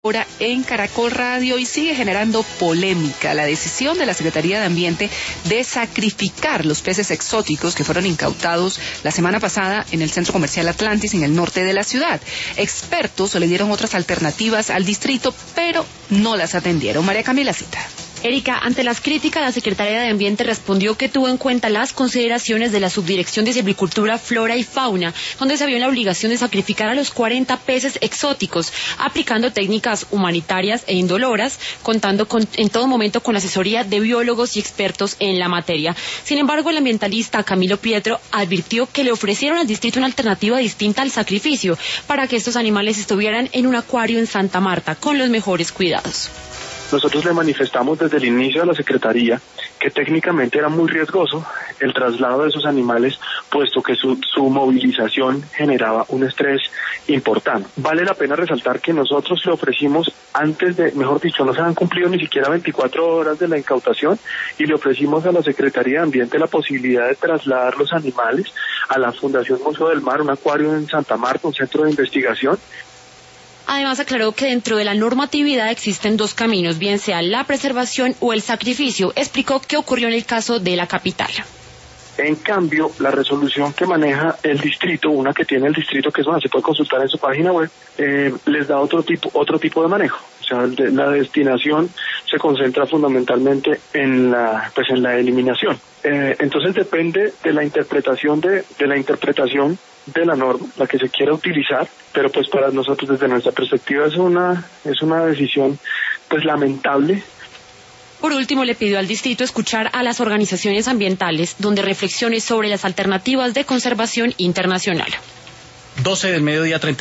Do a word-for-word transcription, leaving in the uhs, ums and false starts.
Ahora en Caracol Radio y sigue generando polémica la decisión de la Secretaría de Ambiente de sacrificar los peces exóticos que fueron incautados la semana pasada en el Centro Comercial Atlantis en el norte de la ciudad. Expertos le dieron otras alternativas al distrito, pero no las atendieron. María Camila Cita. Erika, ante las críticas, la Secretaría de Ambiente respondió que tuvo en cuenta las consideraciones de la Subdirección de Silvicultura, Flora y Fauna, donde se vio en la obligación de sacrificar a los cuarenta peces exóticos, aplicando técnicas humanitarias e indoloras, contando con, en todo momento con la asesoría de biólogos y expertos en la materia. Sin embargo, el ambientalista Camilo Pietro advirtió que le ofrecieron al distrito una alternativa distinta al sacrificio, para que estos animales estuvieran en un acuario en Santa Marta, con los mejores cuidados. Nosotros le manifestamos desde el inicio a la Secretaría que técnicamente era muy riesgoso el traslado de esos animales, puesto que su, su movilización generaba un estrés importante. Vale la pena resaltar que nosotros le ofrecimos antes de, mejor dicho, no se han cumplido ni siquiera veinticuatro horas de la incautación, y le ofrecimos a la Secretaría de Ambiente la posibilidad de trasladar los animales a la Fundación Museo del Mar, un acuario en Santa Marta, un centro de investigación. Además, aclaró que dentro de la normatividad existen dos caminos, bien sea la preservación o el sacrificio. Explicó qué ocurrió en el caso de la capital. En cambio, la resolución que maneja el distrito, una que tiene el distrito, que es una, se puede consultar en su página web, eh, les da otro tipo, otro tipo de manejo. O sea, de, la destinación se concentra fundamentalmente en la, pues en la eliminación. Eh, entonces depende de la interpretación de, de la interpretación de la norma, la que se quiera utilizar, pero pues para nosotros desde nuestra perspectiva es una, es una decisión pues lamentable. Por último, le pidió al distrito escuchar a las organizaciones ambientales, donde reflexione sobre las alternativas de conservación internacional. doce del mediodía, treinta